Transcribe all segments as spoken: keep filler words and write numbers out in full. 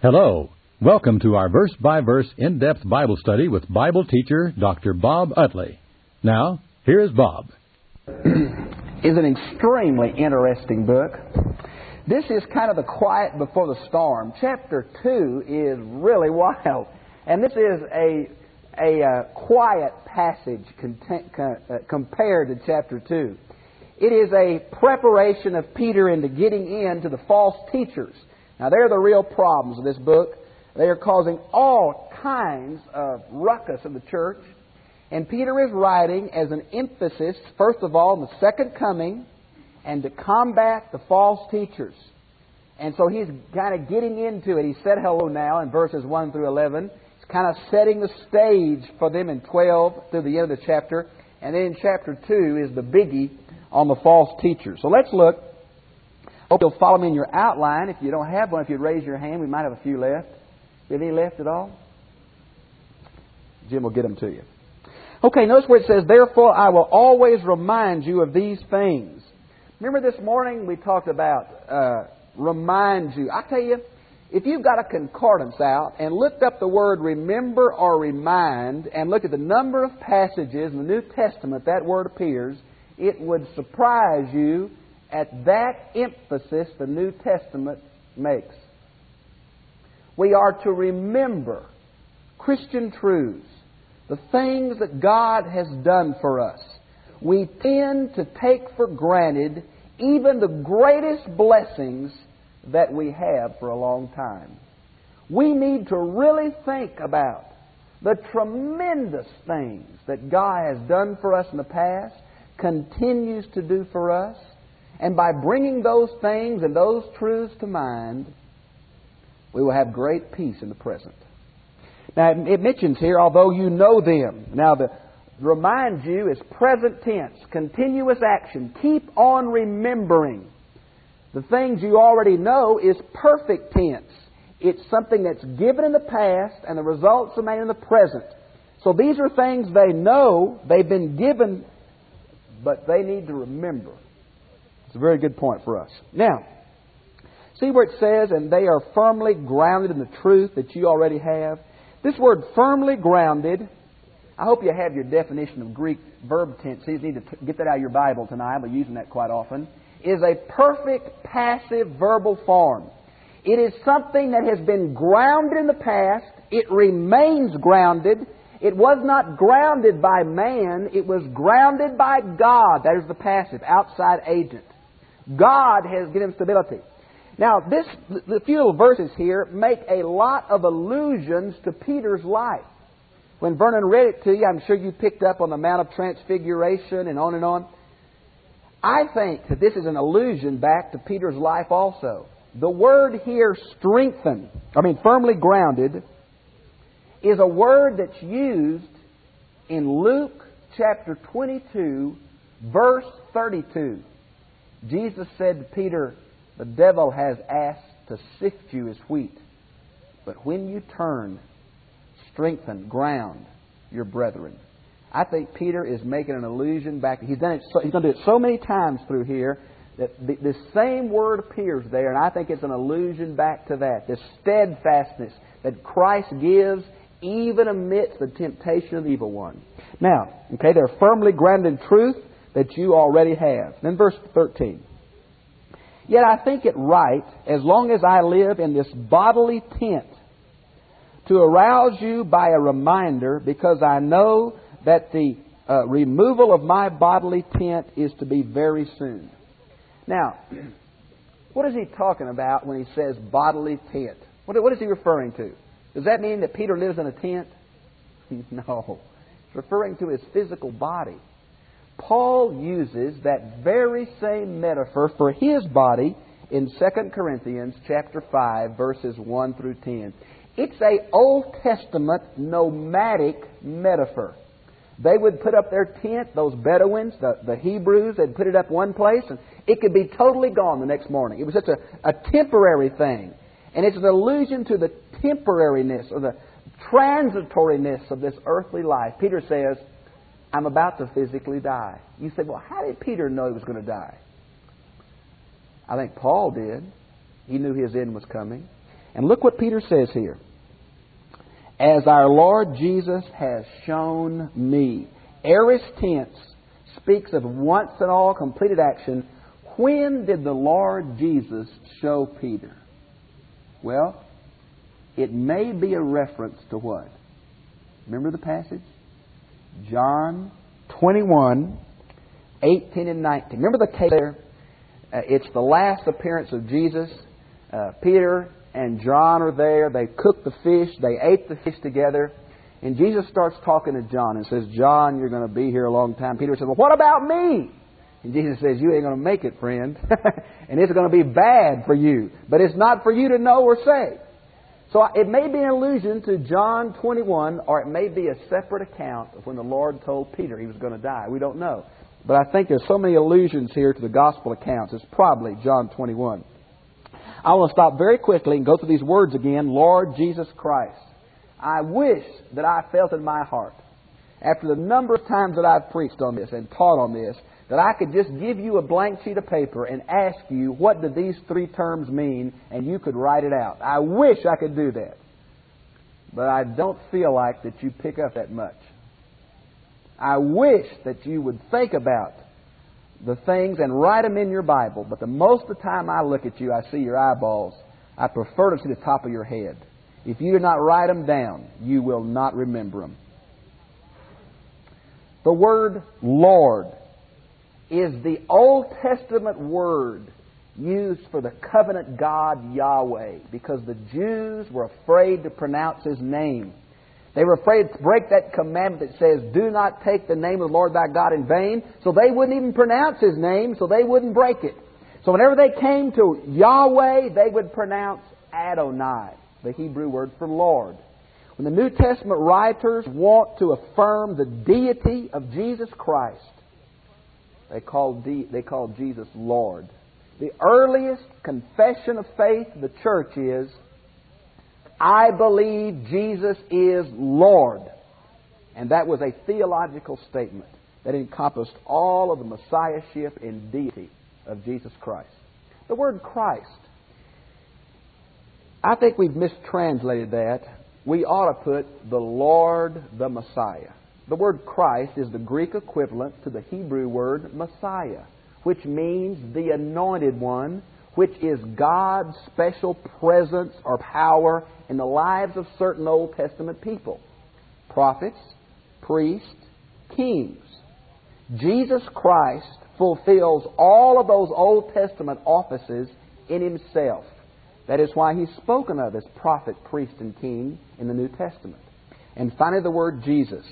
Hello. Welcome to our verse-by-verse in-depth Bible study with Bible teacher Doctor Bob Utley. Now, here's Bob. Is an extremely interesting book. This is kind of the quiet before the storm. Chapter two is really wild. And this is a, a uh, quiet passage content, uh, compared to chapter two. It is a preparation of Peter into getting into the false teachers. Now, they're the real problems of this book. They are causing all kinds of ruckus in the church. And Peter is writing as an emphasis, first of all, on the second coming and to combat the false teachers. And so he's kind of getting into it. He said hello now in verses one through eleven. He's kind of setting the stage for them in twelve through the end of the chapter. And then in chapter two is the biggie on the false teachers. So let's look. Hope you'll follow me in your outline. If you don't have one, if you'd raise your hand, we might have a few left. Have any left at all? Jim will get them to you. Okay, notice where it says, "Therefore I will always remind you of these things." Remember this morning we talked about uh, remind you. I tell you, if you've got a concordance out and looked up the word remember or remind and look at the number of passages in the New Testament that word appears, it would surprise you at that emphasis the New Testament makes. We are to remember Christian truths, the things that God has done for us. We tend to take for granted even the greatest blessings that we have for a long time. We need to really think about the tremendous things that God has done for us in the past, continues to do for us, and by bringing those things and those truths to mind, we will have great peace in the present. Now, it mentions here, although you know them. Now, the remind you is present tense, continuous action. Keep on remembering. The things you already know is perfect tense. It's something that's given in the past and the results are made in the present. So these are things they know, they've been given, but they need to remember. It's a very good point for us. Now, see where it says, and they are firmly grounded in the truth that you already have. This word firmly grounded, I hope you have your definition of Greek verb tense. You need to t- get that out of your Bible tonight. We're using that quite often. Is a perfect passive verbal form. It is something that has been grounded in the past. It remains grounded. It was not grounded by man. It was grounded by God. That is the passive, outside agent. God has given stability. Now, this, the few little verses here make a lot of allusions to Peter's life. When Vernon read it to you, I'm sure you picked up on the Mount of Transfiguration and on and on. I think that this is an allusion back to Peter's life also. The word here, strengthen, I mean firmly grounded, is a word that's used in Luke chapter twenty-two, verse thirty-two. Jesus said to Peter, "The devil has asked to sift you as wheat, but when you turn, strengthen, ground your brethren." I think Peter is making an allusion back. He's done it. So, he's going to do it so many times through here that the, this same word appears there, and I think it's an allusion back to that. This steadfastness that Christ gives even amidst the temptation of the evil one. Now, okay, they're firmly grounded in truth that you already have. Then verse thirteen. "Yet I think it right, as long as I live in this bodily tent, to arouse you by a reminder, because I know that the uh, removal of my bodily tent is to be very soon." Now, what is he talking about when he says bodily tent? What, what is he referring to? Does that mean that Peter lives in a tent? No. It's referring to his physical body. Paul uses that very same metaphor for his body in Second Corinthians chapter five, verses one through ten. It's an Old Testament nomadic metaphor. They would put up their tent, those Bedouins, the, the Hebrews, they'd put it up one place, and it could be totally gone the next morning. It was such a, a temporary thing. And it's an allusion to the temporariness or the transitoriness of this earthly life. Peter says, "I'm about to physically die." You say, well, how did Peter know he was going to die? I think Paul did. He knew his end was coming. And look what Peter says here. As our Lord Jesus has shown me. Aorist tense speaks of once and all completed action. When did the Lord Jesus show Peter? Well, it may be a reference to what? Remember the passage? John twenty-one, eighteen and nineteen. Remember the case there? Uh, it's the last appearance of Jesus. Uh, Peter and John are there. They cooked the fish. They ate the fish together. And Jesus starts talking to John and says, John, you're going to be here a long time. Peter says, well, what about me? And Jesus says, you ain't going to make it, friend. And it's going to be bad for you. But it's not for you to know or say. So it may be an allusion to John twenty-one, or it may be a separate account of when the Lord told Peter he was going to die. We don't know. But I think there's so many allusions here to the gospel accounts. It's probably John twenty-one. I want to stop very quickly and go through these words again. Lord Jesus Christ. I wish that I felt in my heart, after the number of times that I've preached on this and taught on this, that I could just give you a blank sheet of paper and ask you, what do these three terms mean, and you could write it out. I wish I could do that. But I don't feel like that you pick up that much. I wish that you would think about the things and write them in your Bible. But the most of the time I look at you, I see your eyeballs. I prefer to see the top of your head. If you do not write them down, you will not remember them. The word Lord is the Old Testament word used for the covenant God Yahweh, because the Jews were afraid to pronounce His name. They were afraid to break that commandment that says, do not take the name of the Lord thy God in vain. So they wouldn't even pronounce His name, so they wouldn't break it. So whenever they came to Yahweh, they would pronounce Adonai, the Hebrew word for Lord. When the New Testament writers want to affirm the deity of Jesus Christ, they call, de- they call Jesus Lord. The earliest confession of faith of the church is, I believe Jesus is Lord. And that was a theological statement that encompassed all of the messiahship and deity of Jesus Christ. The word Christ, I think we've mistranslated that. We ought to put the Lord, the Messiah. The word Christ is the Greek equivalent to the Hebrew word Messiah, which means the anointed one, which is God's special presence or power in the lives of certain Old Testament people. Prophets, priests, kings. Jesus Christ fulfills all of those Old Testament offices in Himself. That is why He's spoken of as prophet, priest, and king in the New Testament. And finally, the word Jesus.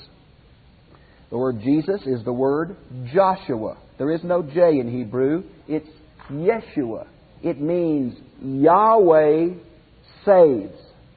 The word Jesus is the word Joshua. There is no J in Hebrew. It's Yeshua. It means Yahweh saves.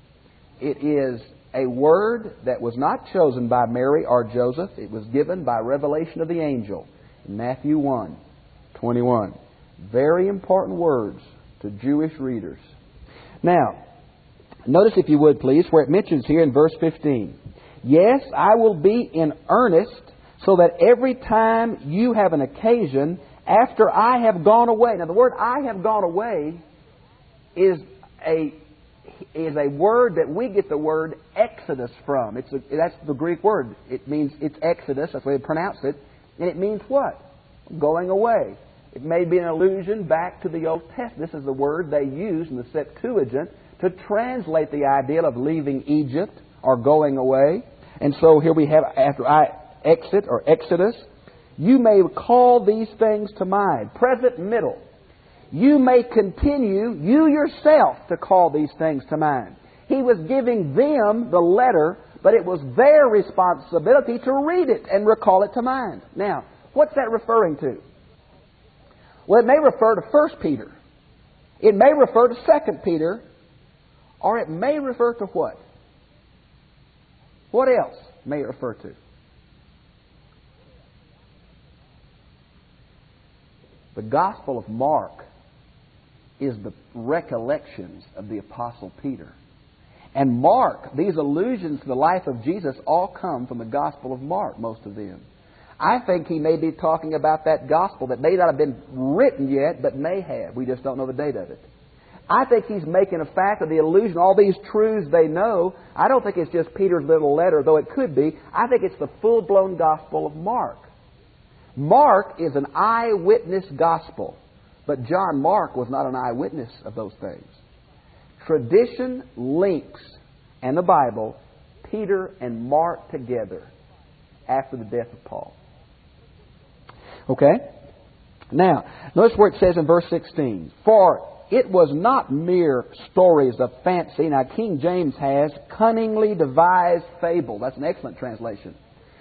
It is a word that was not chosen by Mary or Joseph. It was given by revelation of the angel in Matthew one twenty-one. Very important words to Jewish readers. Now, notice if you would please, where it mentions here in verse fifteen. Yes, I will be in earnest, so that every time you have an occasion, after I have gone away. Now, the word I have gone away is a is a word that we get the word Exodus from. It's a, that's the Greek word. It means it's Exodus. That's the way they pronounce it. And it means what? Going away. It may be an allusion back to the Old Testament. This is the word they use in the Septuagint to translate the idea of leaving Egypt or going away. And so here we have, after I exit or Exodus, you may call these things to mind. Present middle. You may continue, you yourself, to call these things to mind. He was giving them the letter, but it was their responsibility to read it and recall it to mind. Now, what's that referring to? Well, it may refer to First Peter. It may refer to Second Peter. Or it may refer to what? What else may it refer to? The Gospel of Mark is the recollections of the Apostle Peter. And Mark, these allusions to the life of Jesus all come from the Gospel of Mark, most of them. I think he may be talking about that Gospel that may not have been written yet, but may have. We just don't know the date of it. I think he's making a fact of the illusion, all these truths they know. I don't think it's just Peter's little letter, though it could be. I think it's the full-blown gospel of Mark. Mark is an eyewitness gospel, but John Mark was not an eyewitness of those things. Tradition links, and the Bible, Peter and Mark together after the death of Paul. Okay? Now, notice where it says in verse sixteen, "For it was not mere stories of fancy." Now, King James has cunningly devised fable. That's an excellent translation.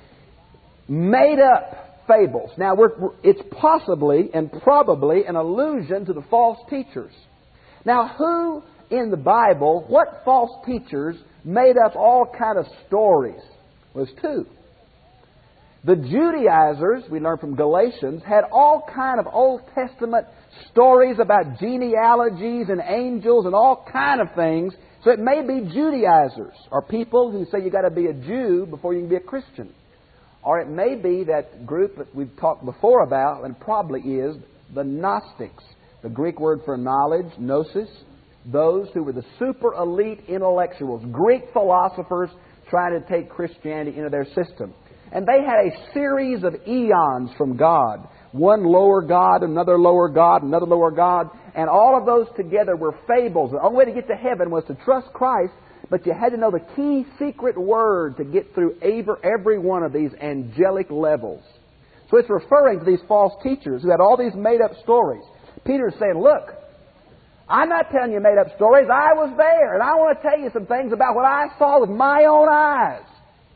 Made up fables. Now, we're, it's possibly and probably an allusion to the false teachers. Now, who in the Bible, what false teachers made up all kind of stories? Well, there's two. The Judaizers, we learn from Galatians, had all kind of Old Testament stories about genealogies and angels and all kind of things. So it may be Judaizers, or people who say you've got to be a Jew before you can be a Christian. Or it may be that group that we've talked before about, and probably is, the Gnostics. The Greek word for knowledge, gnosis. Those who were the super elite intellectuals, Greek philosophers trying to take Christianity into their system. And they had a series of eons from God. One lower God, another lower God, another lower God. And all of those together were fables. The only way to get to heaven was to trust Christ, but you had to know the key secret word to get through every one of these angelic levels. So it's referring to these false teachers who had all these made-up stories. Peter's saying, look, I'm not telling you made-up stories. I was there, and I want to tell you some things about what I saw with my own eyes.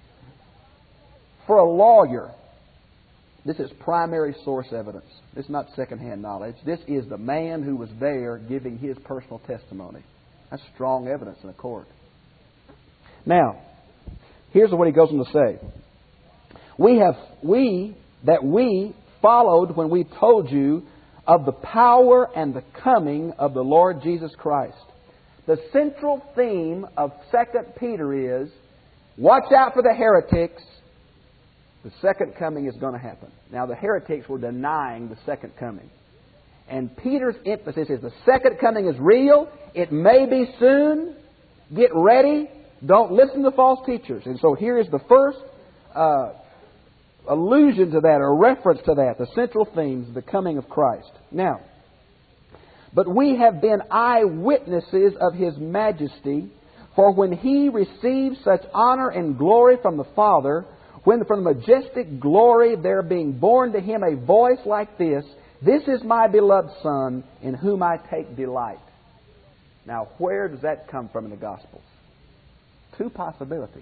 For a lawyer, this is primary source evidence. This is not secondhand knowledge. This is the man who was there giving his personal testimony. That's strong evidence in a court. Now, here's what he goes on to say. We have, we, that we followed when we told you of the power and the coming of the Lord Jesus Christ. The central theme of Second Peter is, watch out for the heretics. The second coming is going to happen. Now, the heretics were denying the second coming. And Peter's emphasis is the second coming is real. It may be soon. Get ready. Don't listen to false teachers. And so here is the first uh, allusion to that, or reference to that, the central themes of the coming of Christ. Now, but we have been eyewitnesses of His majesty, for when He received such honor and glory from the Father, when from the majestic glory there being born to Him a voice like this, "This is my beloved Son, in whom I take delight." Now, where does that come from in the Gospels? Two possibilities.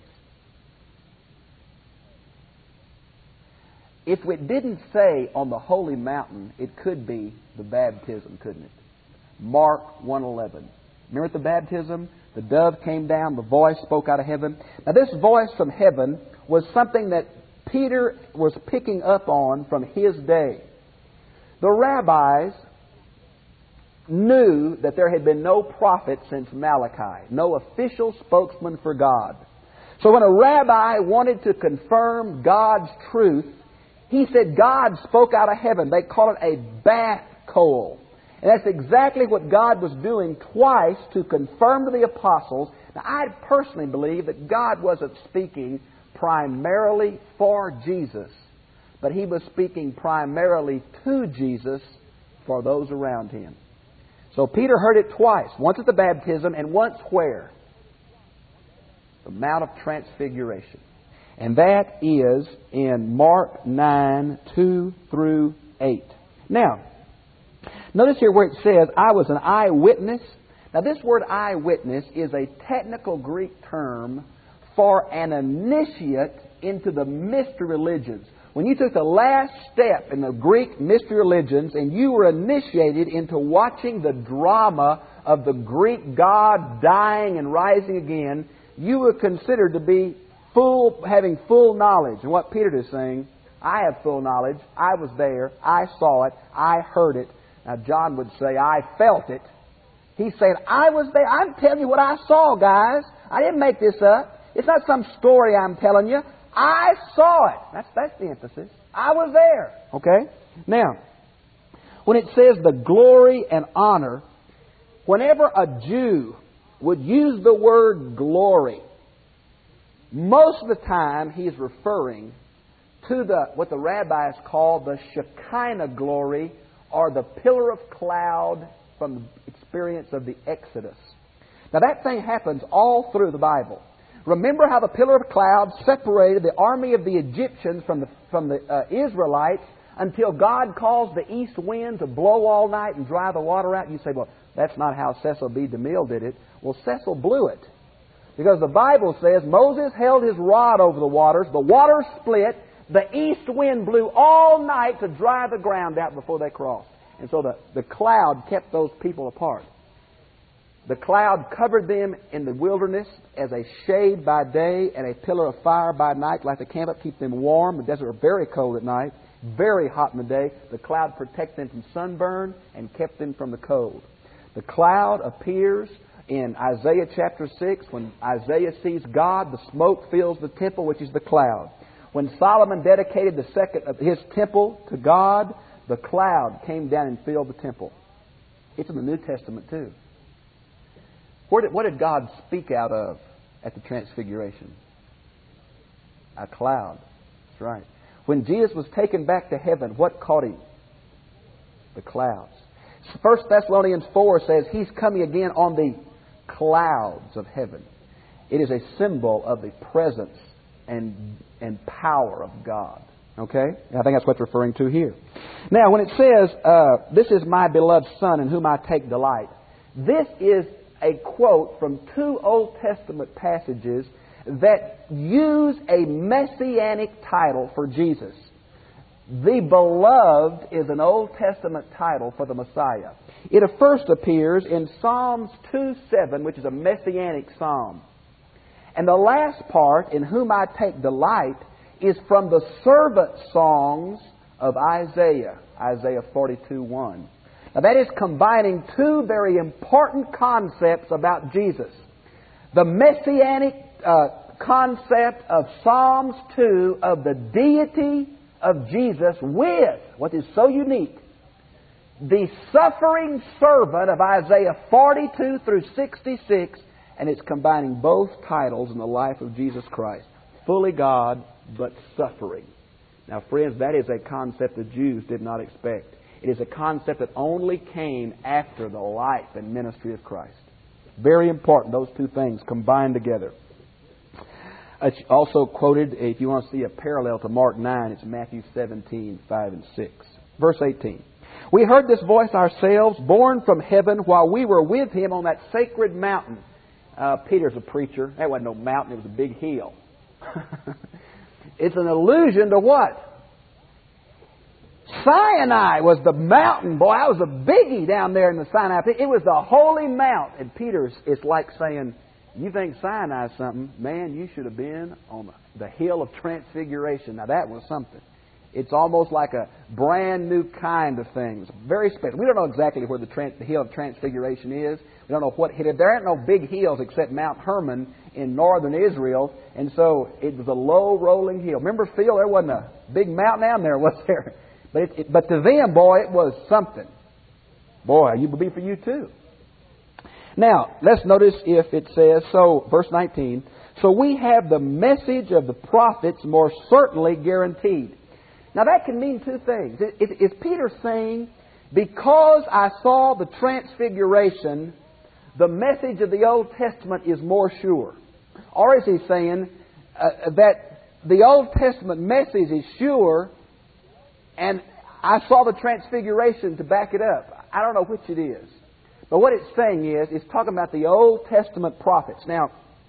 If it didn't say on the holy mountain, it could be the baptism, couldn't it? Mark one eleven. Remember at the baptism, the dove came down, the voice spoke out of heaven. Now this voice from heaven was something that Peter was picking up on from his day. The rabbis knew that there had been no prophet since Malachi, no official spokesman for God. So when a rabbi wanted to confirm God's truth, he said God spoke out of heaven. They call it a bath coal. And that's exactly what God was doing twice to confirm to the apostles. Now, I personally believe that God wasn't speaking primarily for Jesus, but He was speaking primarily to Jesus for those around Him. So Peter heard it twice, once at the baptism and once where? The Mount of Transfiguration. And that is in Mark nine, two through eight. Now, notice here where it says, I was an eyewitness. Now this word eyewitness is a technical Greek term for an initiate into the mystery religions. When you took the last step in the Greek mystery religions and you were initiated into watching the drama of the Greek God dying and rising again, you were considered to be full, having full knowledge. And what Peter is saying, I have full knowledge. I was there. I saw it. I heard it. Now John would say, I felt it. He's saying, I was there. I'm telling you what I saw, guys. I didn't make this up. It's not some story I'm telling you. I saw it. That's, that's the emphasis. I was there. Okay? Now, when it says the glory and honor, whenever a Jew would use the word glory, most of the time he's referring to the what the rabbis call the Shekinah glory, or the pillar of cloud from the experience of the Exodus. Now that thing happens all through the Bible. Remember how the pillar of cloud separated the army of the Egyptians from the, from the uh, Israelites until God caused the east wind to blow all night and dry the water out? You say, well, that's not how Cecil B. DeMille did it. Well, Cecil blew it. Because the Bible says Moses held his rod over the waters, the waters split, the east wind blew all night to dry the ground out before they crossed. And so the, the cloud kept those people apart. The cloud covered them in the wilderness as a shade by day and a pillar of fire by night, like the camp up, keep them warm. The desert was very cold at night, very hot in the day. The cloud protected them from sunburn and kept them from the cold. The cloud appears in Isaiah chapter six. When Isaiah sees God, the smoke fills the temple, which is the cloud. When Solomon dedicated the second of his temple to God, the cloud came down and filled the temple. It's in the New Testament too. Where did, what did God speak out of at the Transfiguration? A cloud. That's right. When Jesus was taken back to heaven, what caught Him? The clouds. First Thessalonians four says He's coming again on the clouds of heaven. It is a symbol of the presence and, and power of God. Okay? I think that's what it's referring to here. Now, when it says, uh, this is my beloved Son in whom I take delight, this is a quote from two Old Testament passages that use a messianic title for Jesus. The Beloved is an Old Testament title for the Messiah. It first appears in Psalms two seven, which is a messianic psalm. And the last part, in whom I take delight, is from the servant songs of Isaiah, Isaiah forty-two one. Now that is combining two very important concepts about Jesus. The messianic uh, concept of Psalms two of the deity of Jesus with, what is so unique, the suffering servant of Isaiah forty-two through sixty-six, and it's combining both titles in the life of Jesus Christ. Fully God, but suffering. Now friends, that is a concept the Jews did not expect. It is a concept that only came after the life and ministry of Christ. Very important, those two things combined together. It's also quoted, if you want to see a parallel to Mark nine, it's Matthew seventeen, five and six. Verse eighteen. We heard this voice ourselves, born from heaven, while we were with Him on that sacred mountain. Uh, Peter's a preacher. That wasn't no mountain, it was a big hill. It's an allusion to what? Sinai was the mountain. Boy, that was a biggie down there in the Sinai. It was the holy mount. And Peter's, it's like saying, you think Sinai is something? Man, you should have been on the hill of Transfiguration. Now that was something. It's almost like a brand new kind of thing. It's very special. We don't know exactly where the, trans, the hill of Transfiguration is. We don't know what hit it. There aren't no big hills except Mount Hermon in northern Israel. And so it was a low rolling hill. Remember, Phil, there wasn't a big mountain down there, was there? But, it, it, but to them, boy, it was something. Boy, it would be for you too. Now, let's notice if it says, so, verse nineteen, so we have the message of the prophets more certainly guaranteed. Now that can mean two things. Is, is Peter saying, because I saw the Transfiguration, the message of the Old Testament is more sure? Or is he saying uh, that the Old Testament message is sure and I saw the Transfiguration to back it up? I don't know which it is. But what it's saying is, it's talking about the Old Testament prophets. Now,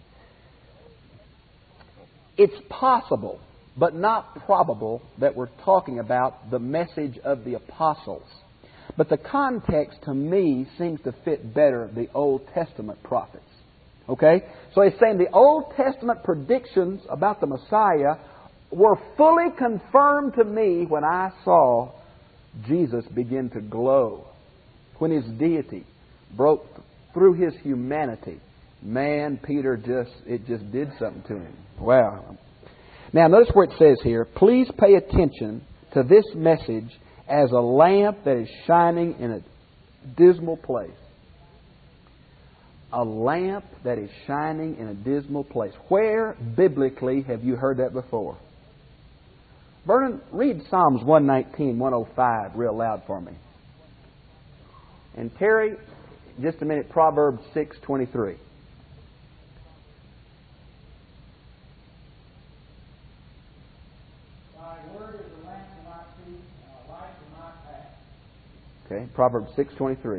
it's possible, but not probable, that we're talking about the message of the apostles. But the context, to me, seems to fit better the Old Testament prophets. Okay? So he's saying the Old Testament predictions about the Messiah were fully confirmed to me when I saw Jesus begin to glow. When His deity broke through His humanity. Man, Peter just, it just did something to him. Wow. Now notice where it says here, please pay attention to this message as a lamp that is shining in a dismal place. A lamp that is shining in a dismal place. Where, biblically, have you heard that before? Vernon, read Psalms one nineteen, one oh five real loud for me. And Terry, just a minute, Proverbs six twenty-three. Thy word is a lamp to my feet and a light to my path. Okay, Proverbs six twenty-three.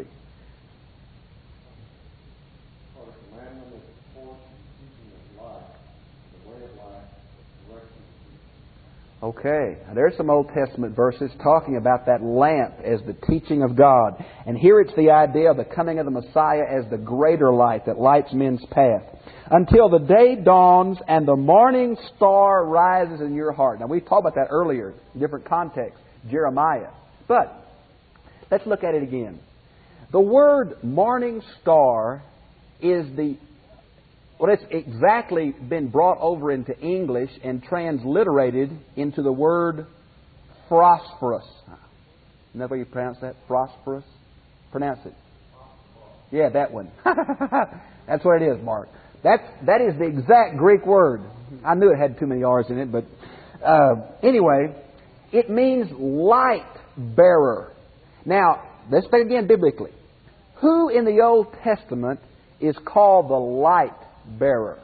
Okay, now there's some Old Testament verses talking about that lamp as the teaching of God. And here it's the idea of the coming of the Messiah as the greater light that lights men's path. Until the day dawns and the morning star rises in your heart. Now, we talked about that earlier in different contexts, Jeremiah. But let's look at it again. The word morning star is the Well, it's exactly been brought over into English and transliterated into the word phosphorus. Isn't that how you pronounce that? Phosphorus? Pronounce it. Yeah, that one. That's what it is, Mark. That, that is the exact Greek word. I knew it had too many R's in it, but uh, anyway, it means light bearer. Now, let's think again biblically. Who in the Old Testament is called the light bearer?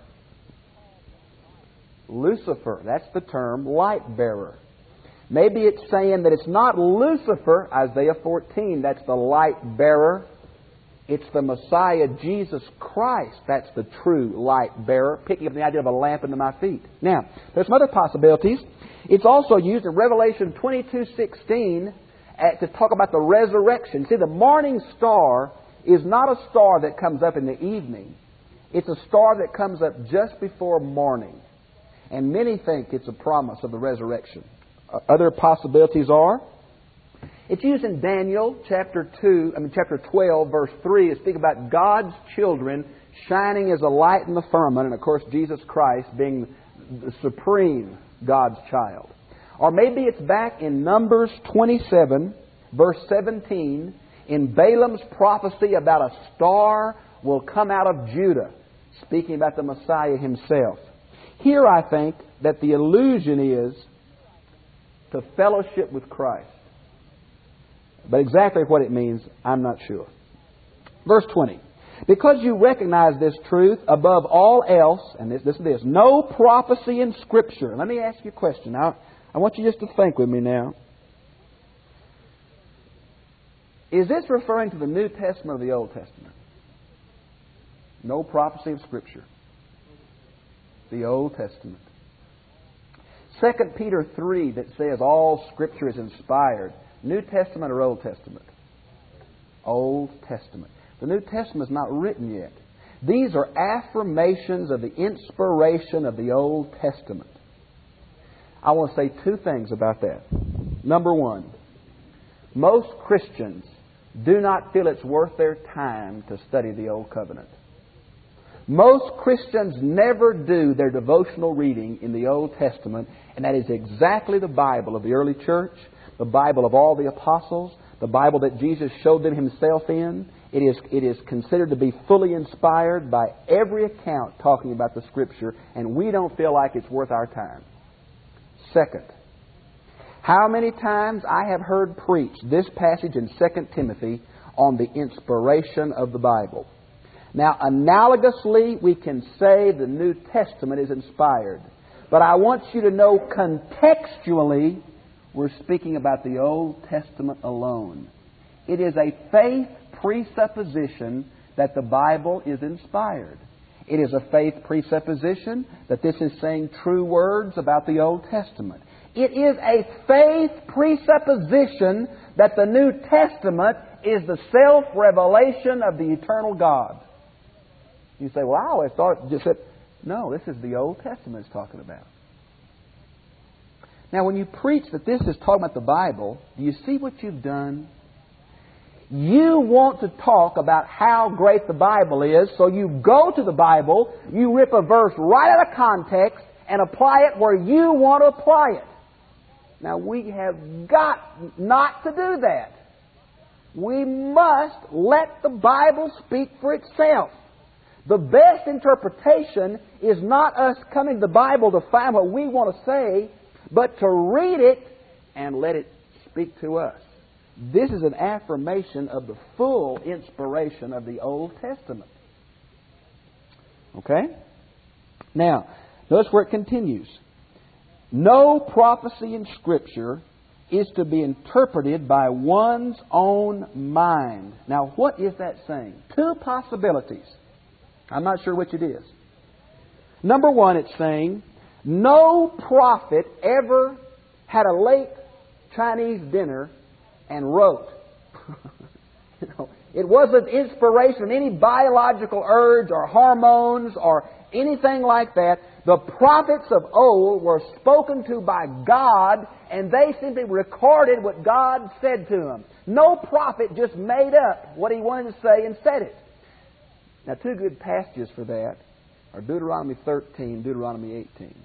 Lucifer. That's the term, light bearer. Maybe it's saying that it's not Lucifer, Isaiah fourteen, that's the light bearer. It's the Messiah, Jesus Christ, that's the true light bearer, picking up the idea of a lamp under my feet. Now, there's some other possibilities. It's also used in Revelation twenty-two sixteen to talk about the resurrection. See, the morning star is not a star that comes up in the evening. It's a star that comes up just before morning. And many think it's a promise of the resurrection. Other possibilities are, it's used in Daniel chapter two, I mean chapter twelve, verse three, to speak about God's children shining as a light in the firmament, and of course Jesus Christ being the supreme God's child. Or maybe it's back in Numbers twenty-seven, verse seventeen, in Balaam's prophecy about a star will come out of Judah, speaking about the Messiah himself. Here I think that the allusion is to fellowship with Christ. But exactly what it means, I'm not sure. Verse twenty. Because you recognize this truth above all else, and this, this is this, no prophecy in Scripture. Let me ask you a question. Now, I want you just to think with me now. Is this referring to the New Testament or the Old Testament? No prophecy of Scripture. The Old Testament. Second Peter three that says all Scripture is inspired. New Testament or Old Testament? Old Testament. The New Testament is not written yet. These are affirmations of the inspiration of the Old Testament. I want to say two things about that. Number one, most Christians do not feel it's worth their time to study the Old Covenant. Most Christians never do their devotional reading in the Old Testament, and that is exactly the Bible of the early church, the Bible of all the apostles, the Bible that Jesus showed them Himself in. It is, it is considered to be fully inspired by every account talking about the Scripture, and we don't feel like it's worth our time. Second, how many times I have heard preached this passage in Second Timothy on the inspiration of the Bible. Now, analogously, we can say the New Testament is inspired. But I want you to know contextually, we're speaking about the Old Testament alone. It is a faith presupposition that the Bible is inspired. It is a faith presupposition that this is saying true words about the Old Testament. It is a faith presupposition that the New Testament is the self-revelation of the eternal God. You say, well, I always thought it just said, no, this is the Old Testament it's talking about. Now, when you preach that this is talking about the Bible, do you see what you've done? You want to talk about how great the Bible is, so you go to the Bible, you rip a verse right out of context, and apply it where you want to apply it. Now, we have got not to do that. We must let the Bible speak for itself. The best interpretation is not us coming to the Bible to find what we want to say, but to read it and let it speak to us. This is an affirmation of the full inspiration of the Old Testament. Okay? Now, notice where it continues. No prophecy in Scripture is to be interpreted by one's own mind. Now, what is that saying? Two possibilities. I'm not sure which it is. Number one, it's saying, no prophet ever had a late Chinese dinner and wrote. you know, it wasn't inspiration from any biological urge or hormones or anything like that. The prophets of old were spoken to by God, and they simply recorded what God said to them. No prophet just made up what he wanted to say and said it. Now, two good passages for that are Deuteronomy thirteen, Deuteronomy eighteen.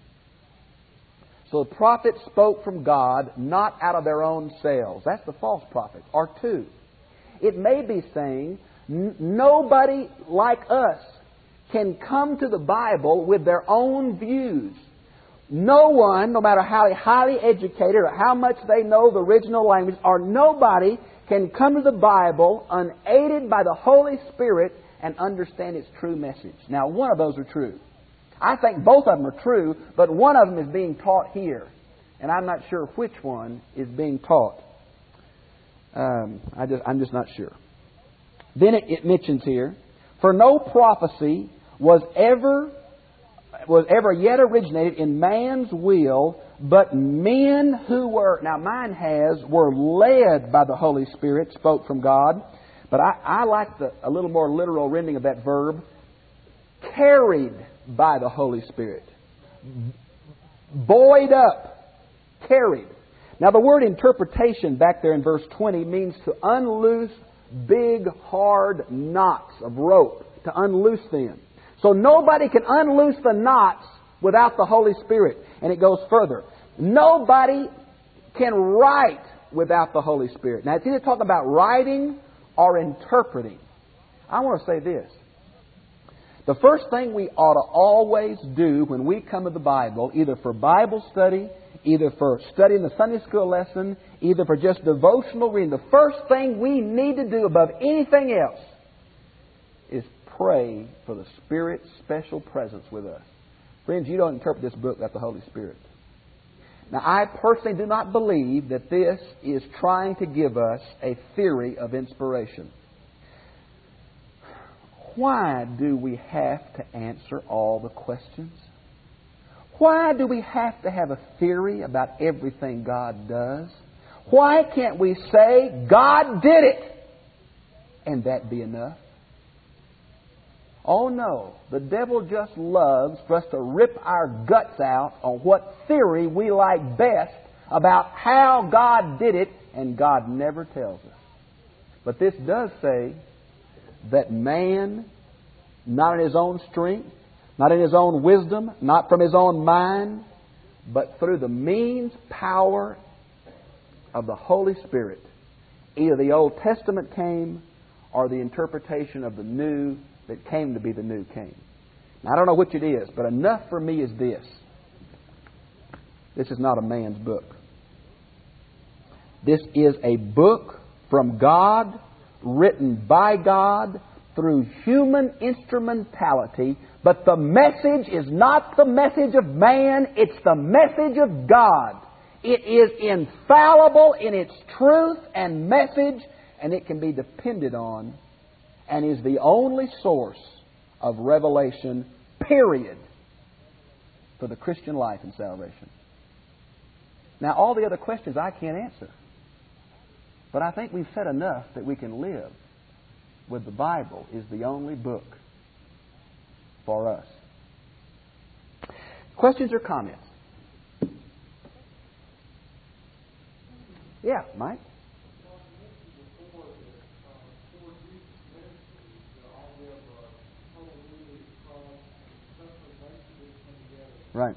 So the prophets spoke from God, not out of their own selves. That's the false prophet. Or two, it may be saying, n- nobody like us can come to the Bible with their own views. No one, no matter how highly educated or how much they know the original language, or nobody can come to the Bible unaided by the Holy Spirit and understand its true message. Now, one of those are true. I think both of them are true, but one of them is being taught here. And I'm not sure which one is being taught. Um, I just, I'm just not sure. Then it, it mentions here, for no prophecy was ever was ever yet originated in man's will, but men who were, now mine has, were led by the Holy Spirit, spoke from God. But I, I like the, a little more literal rendering of that verb, carried by the Holy Spirit. Buoyed up, carried. Now the word interpretation back there in verse twenty means to unloose big, hard knots of rope, to unloose them. So nobody can unloose the knots without the Holy Spirit. And it goes further. Nobody can write without the Holy Spirit. Now it's either talking about writing or interpreting. I want to say this. The first thing we ought to always do when we come to the Bible, either for Bible study, either for studying the Sunday school lesson, either for just devotional reading, the first thing we need to do above anything else is pray for the Spirit's special presence with us. Friends, you don't interpret this book without the Holy Spirit. Now, I personally do not believe that this is trying to give us a theory of inspiration. Why do we have to answer all the questions? Why do we have to have a theory about everything God does? Why can't we say, God did it, and that be enough? Oh no, the devil just loves for us to rip our guts out on what theory we like best about how God did it, and God never tells us. But this does say that man, not in his own strength, not in his own wisdom, not from his own mind, but through the means, power of the Holy Spirit, either the Old Testament came or the interpretation of the New that came to be the New came. Now, I don't know which it is, but enough for me is this. This is not a man's book. This is a book from God, written by God, through human instrumentality, but the message is not the message of man, it's the message of God. It is infallible in its truth and message, and it can be depended on, and is the only source of revelation, period, for the Christian life and salvation. Now, all the other questions I can't answer, but I think we've said enough that we can live with the Bible is the only book for us. Questions or comments? Yeah, Mike? Right.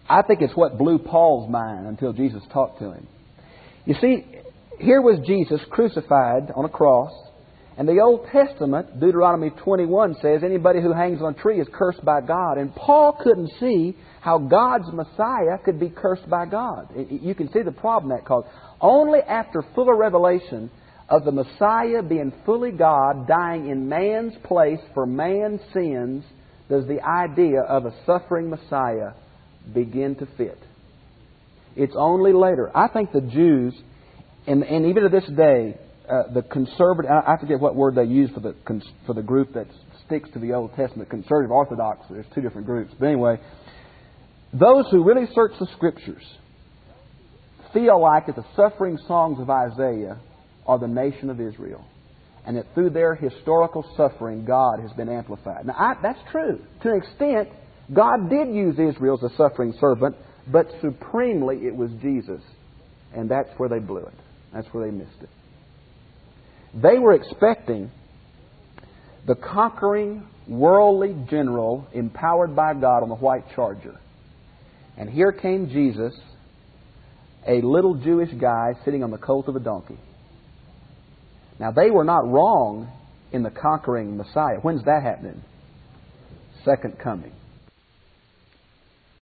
I think it's what blew Paul's mind until Jesus talked to him. You see, here was Jesus crucified on a cross, and the Old Testament, Deuteronomy twenty-one, says anybody who hangs on a tree is cursed by God. And Paul couldn't see how God's Messiah could be cursed by God. You can see the problem that caused. Only after fuller revelation of the Messiah being fully God, dying in man's place for man's sins, does the idea of a suffering Messiah begin to fit. It's only later. I think the Jews, and, and even to this day, uh, the conservative, I forget what word they use for the for the group that sticks to the Old Testament, conservative Orthodox, there's two different groups. But anyway, those who really search the Scriptures feel like that the suffering songs of Isaiah are the nation of Israel, and that through their historical suffering, God has been amplified. Now, I, that's true. To an extent, God did use Israel as a suffering servant, but supremely it was Jesus. And that's where they blew it. That's where they missed it. They were expecting the conquering, worldly general empowered by God on the white charger. And here came Jesus, a little Jewish guy sitting on the colt of a donkey. Now, they were not wrong in the conquering Messiah. When's that happening? Second coming.